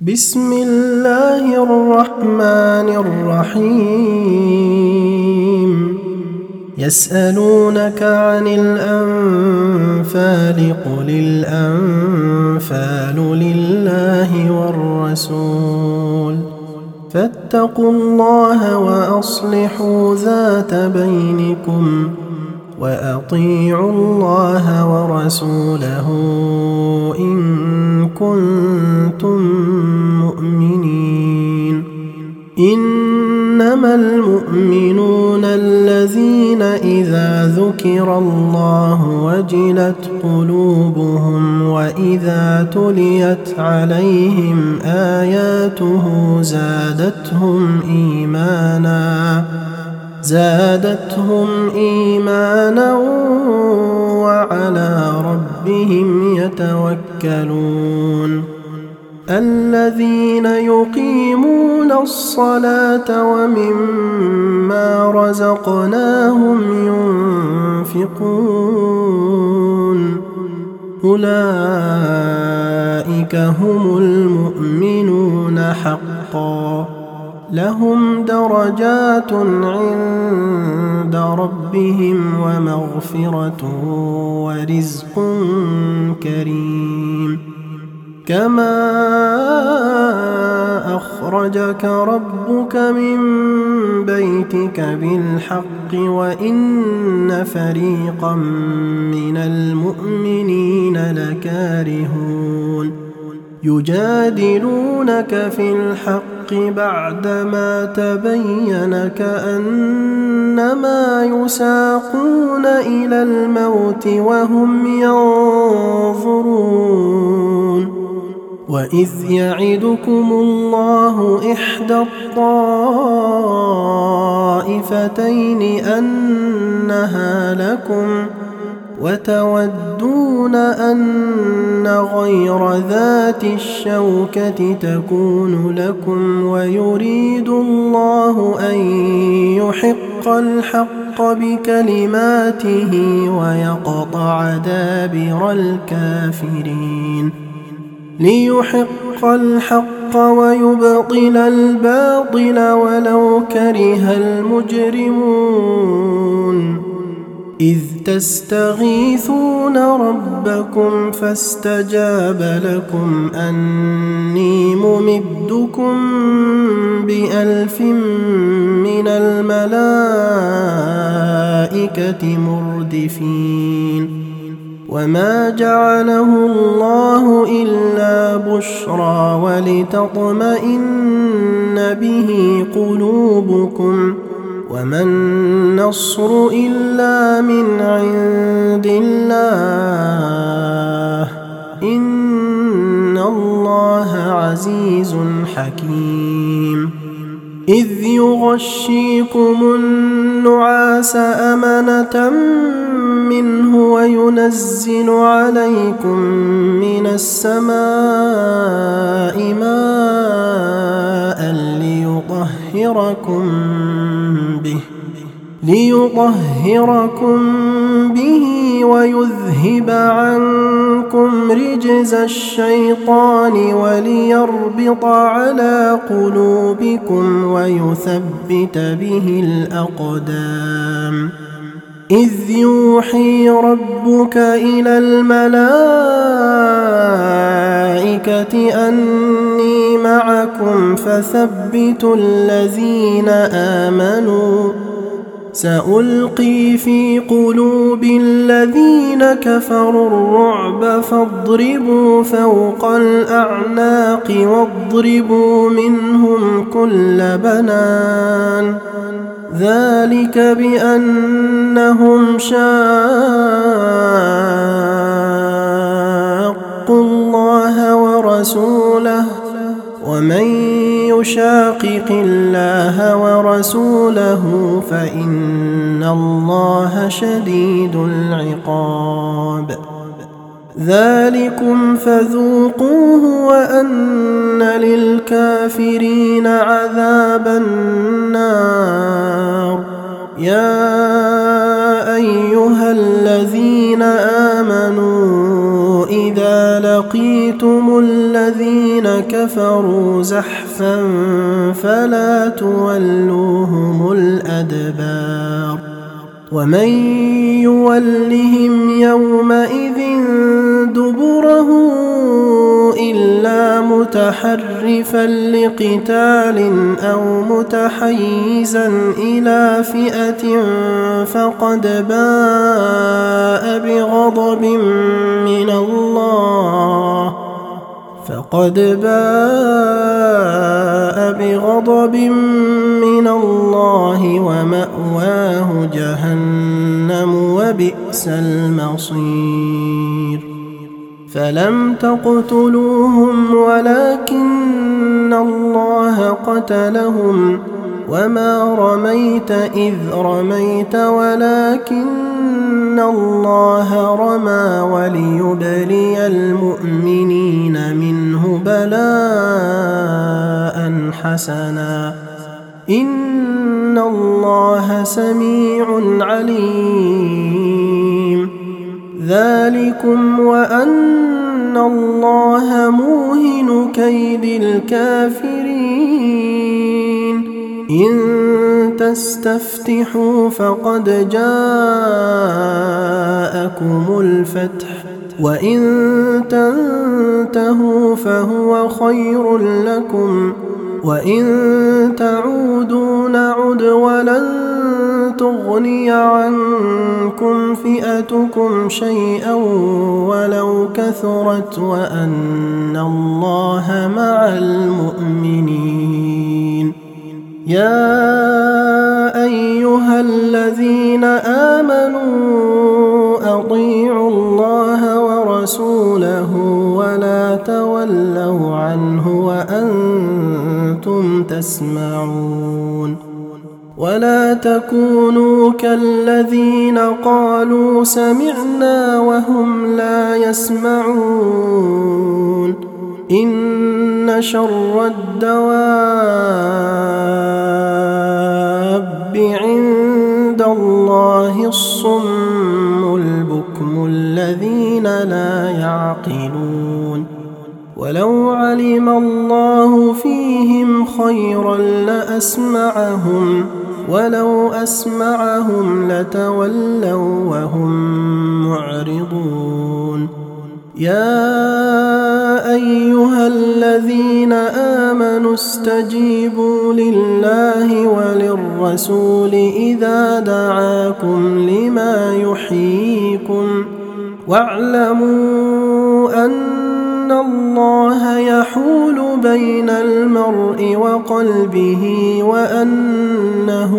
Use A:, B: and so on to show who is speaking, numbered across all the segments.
A: بسم الله الرحمن الرحيم يسألونك عن الأنفال قل الأنفال لله والرسول فاتقوا الله وأصلحوا ذات بينكم وأطيعوا الله ورسوله إن كنتم مؤمنين إنما المؤمنون الذين إذا ذكر الله وجلت قلوبهم وإذا تليت عليهم آياته زادتهم إيمانا وعلى ربهم يتوكلون الذين يقيمون الصلاة ومما رزقناهم ينفقون أولئك هم المؤمنون حقا لهم درجات عند ربهم ومغفرة ورزق كريم كما أخرجك ربك من بيتك بالحق وإن فريقا من المؤمنين لكارهون يجادلونك في الحق بعدما تبين كأنما يساقون إلى الموت وهم ينظرون وإذ يعدكم الله إحدى الطائفتين أنها لكم وتودون أن غير ذات الشوكة تكون لكم ويريد الله أن يحق الحق بكلماته ويقطع دابر الكافرين ليحق الحق ويبطل الباطل ولو كره المجرمون إذ تستغيثون ربكم فاستجاب لكم أني ممدكم ب1000 من الملائكة مردفين وما جعله الله إلا بشرى ولتطمئن به قلوبكم وما النصر إلا من عند الله إن الله عزيز حكيم إذ يغشيكم النعاس أمنة منه وينزل عليكم من السماء ماء ليطهركم به ويذهب عنكم رجز الشيطان وليربط على قلوبكم ويثبت به الأقدام إذ يوحي ربك إلى الملائكة أني معكم فثبتوا الذين آمنوا سألقي في قلوب الذين كفروا الرعب فاضربوا فوق الأعناق واضربوا منهم كل بنان ذلك بأنهم شاقوا الله ورسوله ومن يشاقق الله ورسوله فإن الله شديد العقاب ذلكم فذوقوه وأن للكافرين عذاب النار يا أيها الذين آمنوا إذا لقيتم الذين كفروا زحفا فلا تولوهم الأدبار ومن يولهم يومئذ دبره إلا متحرفا لقتال أو متحيزا إلى فئة فقد باء بغضب من الله ومأواه جهنم وبئس المصير فلم تقتلوهم ولكن الله قتلهم وما رميت إذ رميت ولكن الله رمى وليبلي المؤمنين منه بلاء حسنا إن الله سميع عليم ذلكم وأن الله موهن كيد الكافرين إن تستفتحوا فقد جاءكم الفتح وإن تنتهوا فهو خير لكم وإن تعودوا نعد ولن تغني عنكم فئتكم شيئا ولو كثرت وأن الله مع المؤمنين يا أيها الذين آمنوا أطيعوا الله ورسوله ولا تولوا عنه وأنتم تسمعون ولا تكونوا كالذين قالوا سمعنا وهم لا يسمعون إن شر الدواب عند الله الصم البكم الذين لا يعقلون ولو علم الله فيهم خيرا لأسمعهم ولو أسمعهم لتولوا وهم معرضون يا أيها الذين آمنوا استجيبوا لله وللرسول إذا دعاكم لما يحييكم واعلموا أن الله يحول بين المرء وقلبه وأنه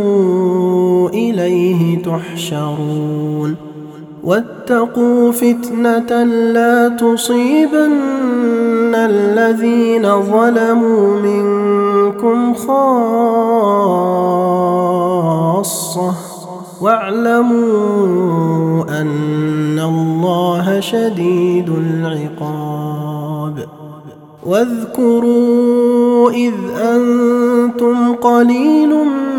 A: إليه تحشرون واتقوا فتنة لا تصيبن الذين ظلموا منكم خاصة واعلموا أن الله شديد العقاب واذكروا إذ أنتم قليل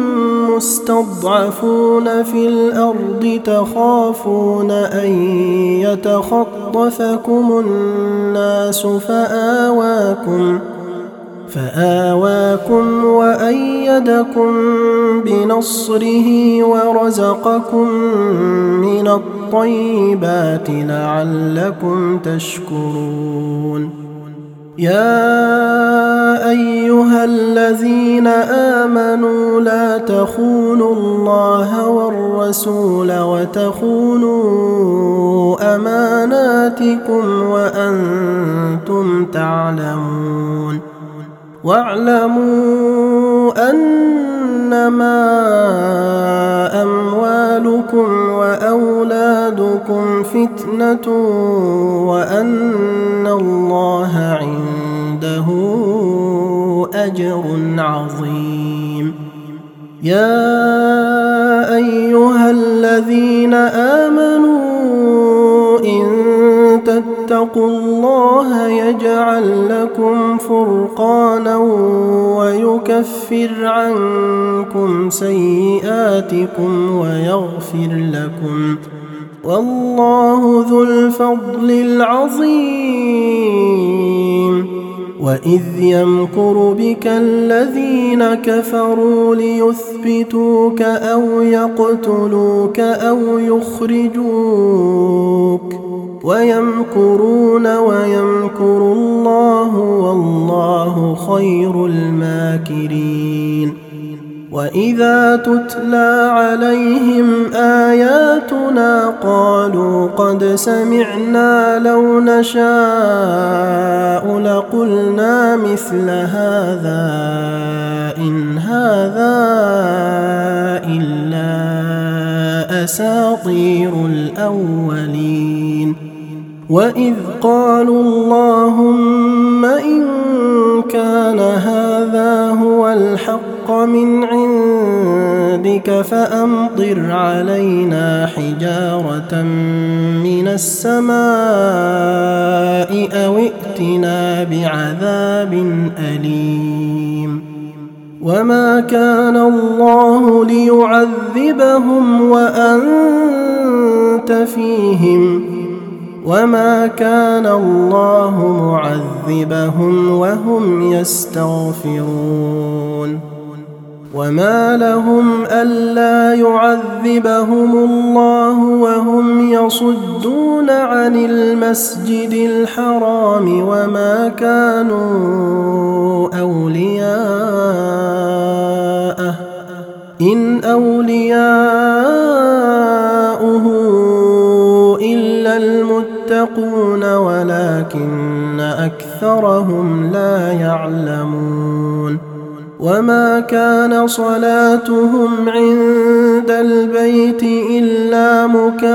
A: مستضعفون في الأرض تخافون أن يتخطفكم الناس فآواكم وأيدكم بنصره ورزقكم من الطيبات لعلكم تشكرون يا أيها الذين آمنوا لا تخونوا الله والرسول وتخونوا أماناتكم وأنتم تعلمون واعلموا أنما أموالكم وأولادكم فتنة وأن الله عنده أجر عظيم يا أيها الذين آمنوا إن تتقوا الله يجعل لكم فرقانا ويكفر عنكم سيئاتكم ويغفر لكم والله ذو الفضل العظيم وإذ يمكر بك الذين كفروا ليثبتوك أو يقتلوك أو يخرجوك ويمكرون ويمكر الله والله خير الماكرين وإذا تتلى عليهم آياتنا قالوا قد سمعنا لو نشاء لقلنا مثل هذا إن هذا إلا أساطير الأولين وإذ قالوا اللهم إن كان هذا هو الحق من عندك فأمطر علينا حجارة من السماء أو ائتنا بعذاب أليم وما كان الله ليعذبهم وأنت فيهم وما كان الله معذبهم وهم يستغفرون وما لهم ألا يعذبهم الله وهم يصدون عن المسجد الحرام وما كانوا أولياءه إن أولياؤه إلا المتقون ولكن أكثرهم لا يعلمون وما كان صلاتهم عند البيت إلا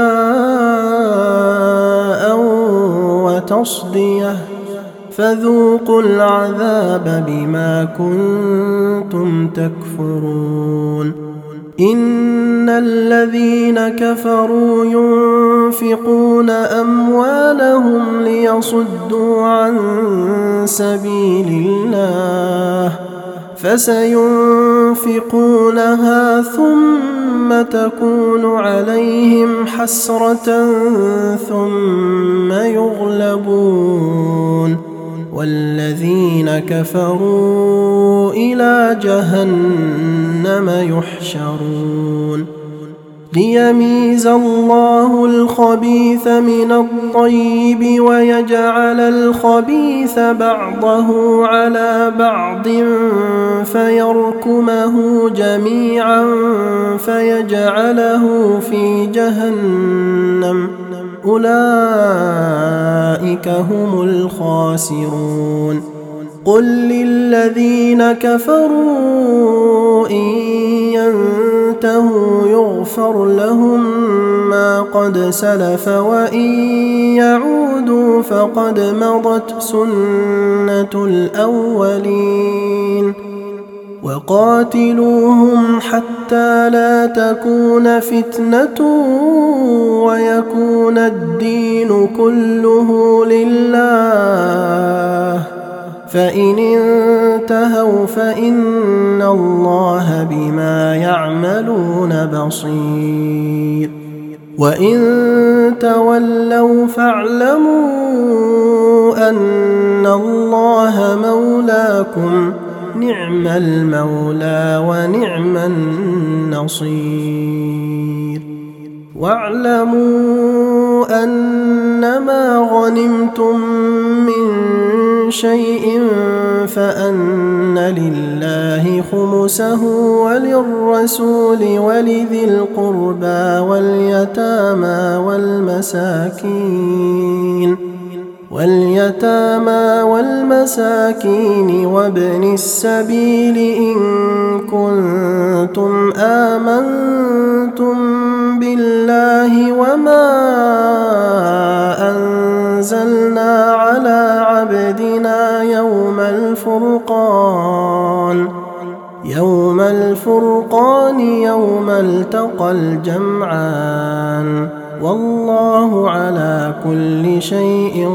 A: مكاء وتصدية فذوقوا العذاب بما كنتم تكفرون إن الذين كفروا ينفقون أموالهم ليصدوا عن سبيل الله فسينفقونها ثم تكون عليهم حسرة ثم يغلبون والذين كفروا إلى جهنم يحشرون ليميز الله الخبيث من الطيب ويجعل الخبيث بعضه على بعض فيركمه جميعا فيجعله في جهنم أولئك هم الخاسرون قل للذين كفروا إن ينتهوا يغفر لهم ما قد سلف وإن يعودوا فقد مضت سنة الأولين وقاتلوهم حتى لا تكون فتنة ويكون الدين كله لله فإن انتهوا فإن الله بما يعملون بصير وإن تولوا فاعلموا أن الله مولاكم نعم المولى ونعم النصير واعلموا أنما غنمتم من شيء فأن لله خمسه وللرسول ولذي القربى واليتامى والمساكين وابن السبيل إن كنتم آمنتم بالله وما أنزلنا على عبدنا يوم الفرقان يوم التقى الجمعان والله على كل شيء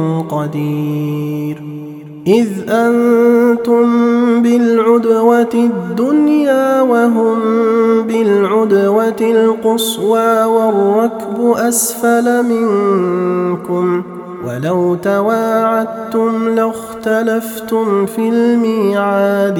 A: قدير إذ أنتم بالعدوة الدنيا وهم بالعدوة القصوى والركب أسفل منكم ولو تواعدتم لاختلفتم في الميعاد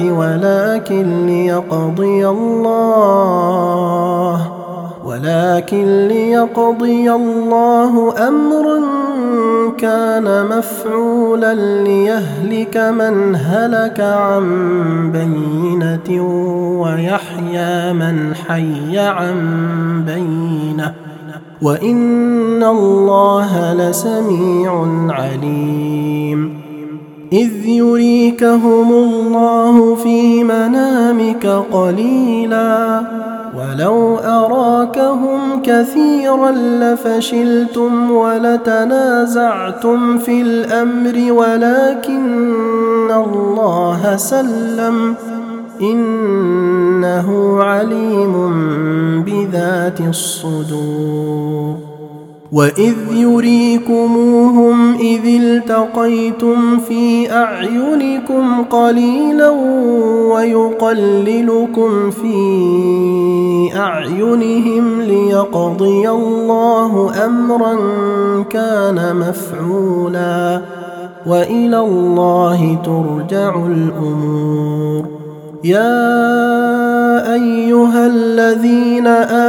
A: ولكن ليقضي الله أمرا كان مفعولا ليهلك من هلك عن بينة ويحيى من حي عن بينة وإن الله لسميع عليم. إذ يريكهم الله في منامك قليلا ولو أراكهم كثيرا لفشلتم ولتنازعتم في الأمر ولكن الله سلم إنه عليم بذات الصدور. وإذ يريكموهم إذ التقيتم في أعينكم قليلا ويقللكم في أعينهم ليقضي الله أمرا كان مفعولا وإلى الله ترجع الأمور. يا أيها الذين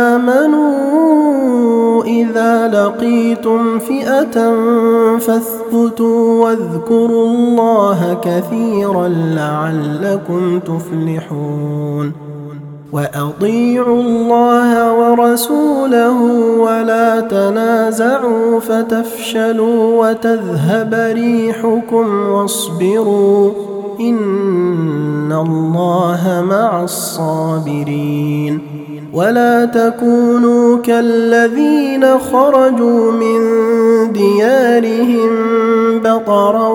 A: آمنوا إذا لقيتم فئة فاثبتوا واذكروا الله كثيرا لعلكم تفلحون. وأطيعوا الله ورسوله ولا تنازعوا فتفشلوا وتذهب ريحكم واصبروا إن الله مع الصابرين. ولا تكونوا كالذين خرجوا من ديارهم بطرا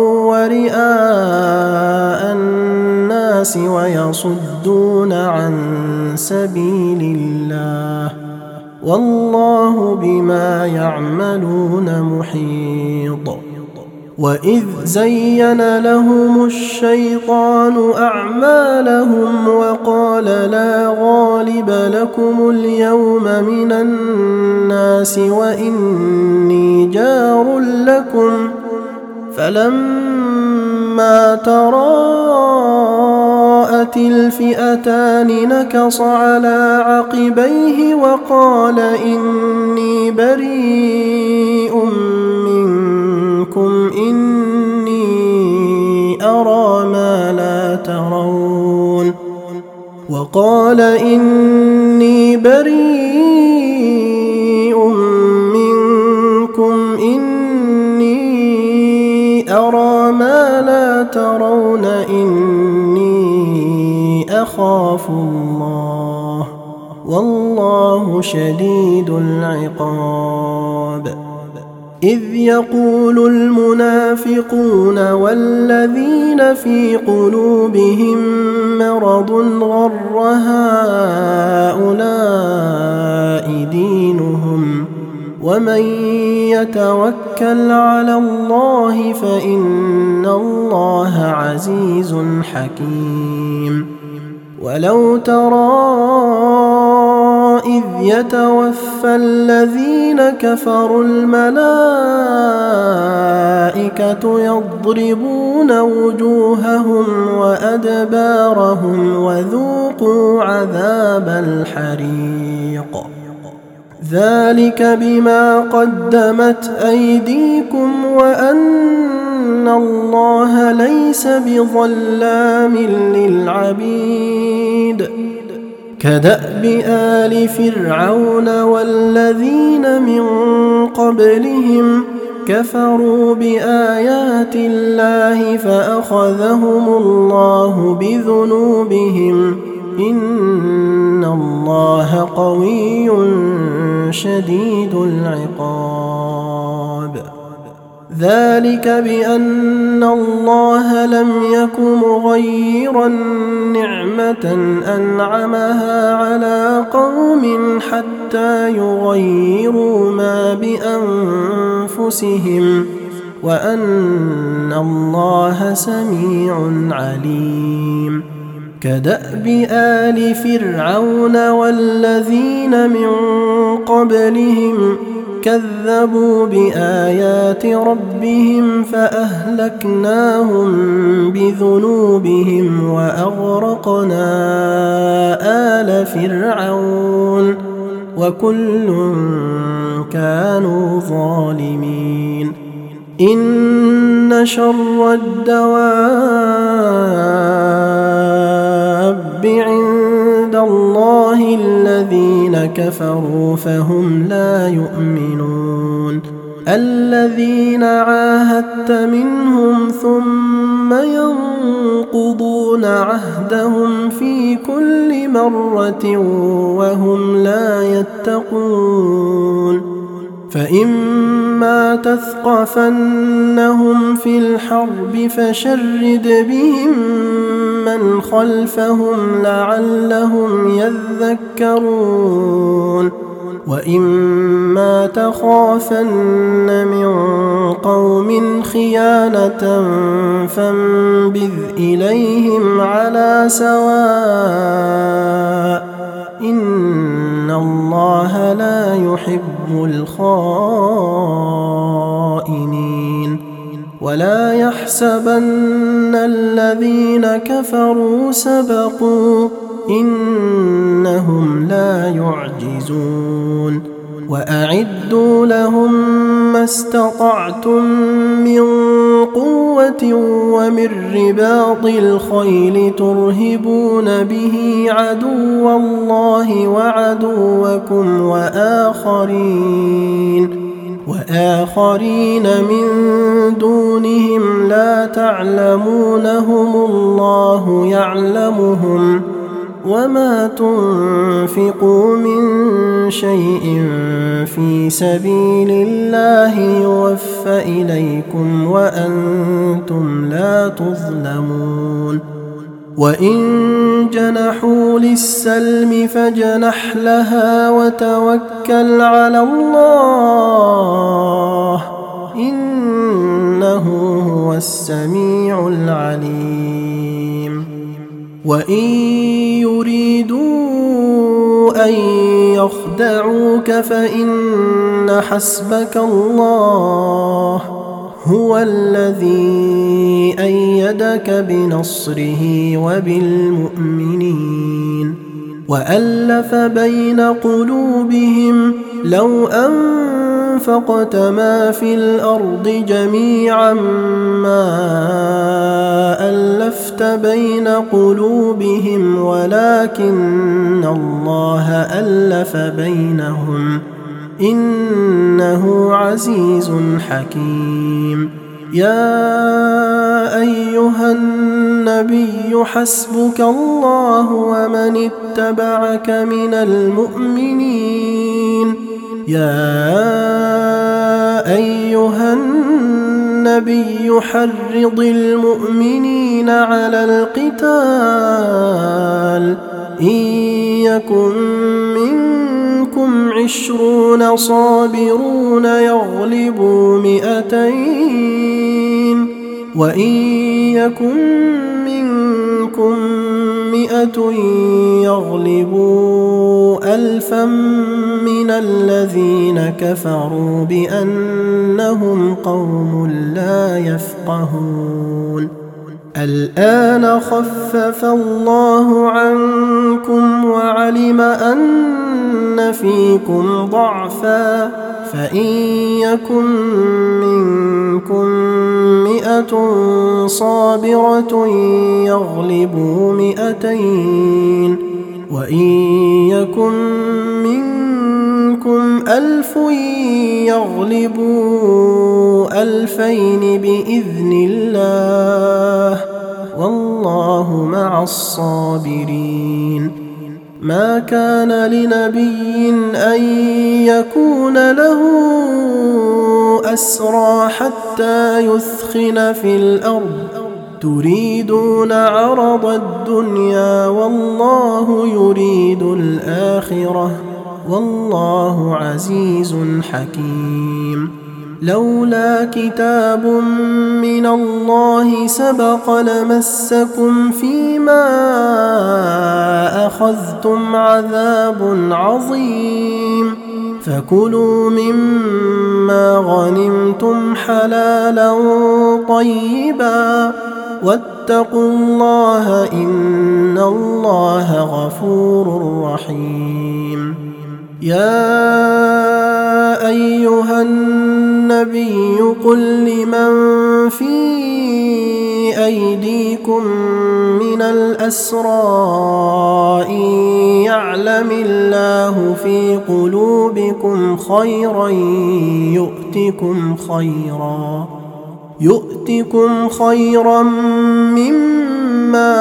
A: ورئاء الناس ويصدون عن سبيل الله والله بما يعملون محيط. وإذ زين لهم الشيطان أعمالهم وقال لا غالب لكم اليوم من الناس وإني جار لكم فلما تراءت الفئتان نكص على عقبيه وقال إني بريء منكم إني أرى ما لا ترون إني أخاف الله والله شديد العقاب. إذ يقول المنافقون والذين في قلوبهم مرض غر هؤلاء دينهم ومن يتوكل على الله فإن الله عزيز حكيم. ولو ترى إذ يتوفى الذين كفروا الملائكة يضربون وجوههم وأدبارهم وذوقوا عذاب الحريق ذلك بما قدمت أيديكم وأن الله ليس بظلام للعبيد. كدأب آل فرعون والذين من قبلهم كفروا بآيات الله فأخذهم الله بذنوبهم إن الله قوي شديد العقاب. ذلك بأن الله لم يك مغيرا نعمة أنعمها على قوم حتى يغيروا ما بأنفسهم وأن الله سميع عليم. كدأب آل فرعون والذين من قبلهم كذبوا بآيات ربهم فأهلكناهم بذنوبهم وأغرقنا آل فرعون وكل كانوا ظالمين إن شر الدواب عند الله الذين كفروا فهم لا يؤمنون الذين عاهدت منهم ثم ينقضون عهدهم في كل مرة وهم لا يتقون فإما تثقفنهم في الحرب فشرد بهم من خلفهم لعلهم يذكرون وإما تخافن من قوم خيانة فانبذ إليهم على سواء إن الله لا يحب الخائنين ولا يحسبن الذين كفروا سبقوا إنهم لا يعجزون وأعدوا لهم ما استطعتم من قوة ومن رباط الخيل ترهبون به عدو الله وعدوكم وآخرين من دونهم لا تعلمونهم الله يعلمهم وما تنفقوا من شيء في سبيل الله يوفى إليكم وأنتم لا تظلمون وإن جنحوا للسلم فاجنح لها وتوكل على الله إنه هو السميع العليم وإن يريدوا أن يخدعوك فإن حسبك الله هو الذي أيدك بنصره وبالمؤمنين وألف بين قلوبهم لو أنفقت ما في الأرض جميعا ما ألفت بين قلوبهم ولكن الله ألف بينهم إنه عزيز حكيم يا أيها النبي حسبك الله ومن اتبعك من المؤمنين يا أيها النبي حرض المؤمنين على القتال إن يكن منكم 20 صابرون يغلبوا 200 وإن يكن منكم 100 يغلبوا 1000 من الذين كفروا بأنهم قوم لا يفقهون الآن خفف الله عنكم وعلم أن فيكم ضعفا فإن يكن منكم 100 صابرة يغلبوا 200 وإن يكن منكم 1000 يغلبوا 2000 بإذن الله والله مع الصابرين ما كان لنبي أن يكون له أسرى حتى يثخن في الأرض تريدون عرض الدنيا والله يريد الآخرة والله عزيز حكيم لولا كتاب من الله سبق لمسكم فيما أخذتم عذاب عظيم فكلوا مما غنمتم حلالا طيبا واتقوا الله إن الله غفور رحيم. يا أيها النبي قل لمن في أيديكم من الأسرى إن يعلم الله في قلوبكم خيرا يؤتكم خيرا مما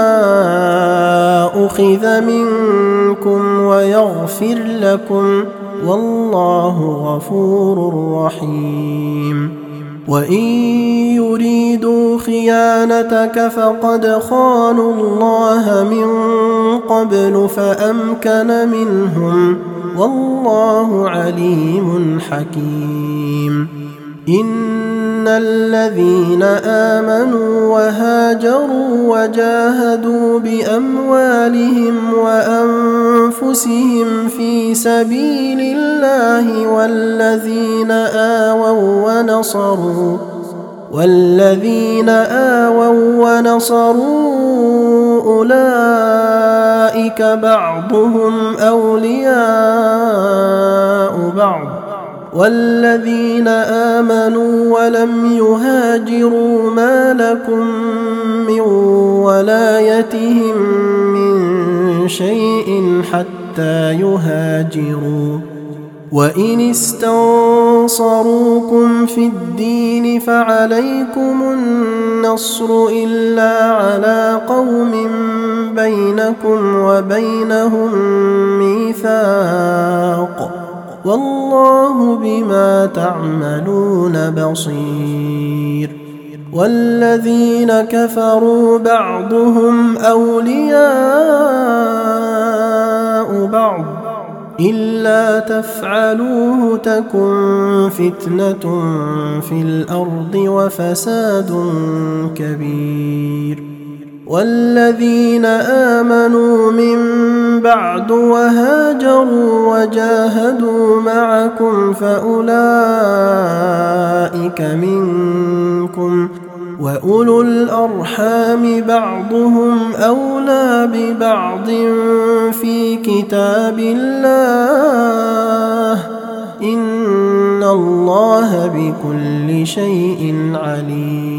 A: أخذ منكم ويغفر لكم والله غفور رحيم. وإن يريدوا خيانتك فقد خانوا الله من قبل فأمكن منهم والله عليم حكيم. إن الذين آمنوا وهاجروا وجاهدوا بأموالهم وأنفسهم في سبيل الله والذين آووا ونصروا أولئك بعضهم أولياء بعض والذين آمنوا ولم يهاجروا ما لكم من ولايتهم من شيء حتى يهاجروا. وإن استنصروكم في الدين فعليكم النصر إلا على قوم بينكم وبينهم ميثاق والله بما تعملون بصير. والذين كفروا بعضهم أولياء بعض إلا تفعلوه تكن فتنة في الأرض وفساد كبير. والذين آمنوا من بعد وهاجروا وجاهدوا معكم فأولئك منكم وأولو الأرحام بعضهم أولى ببعض في كتاب الله إن الله بكل شيء عليم.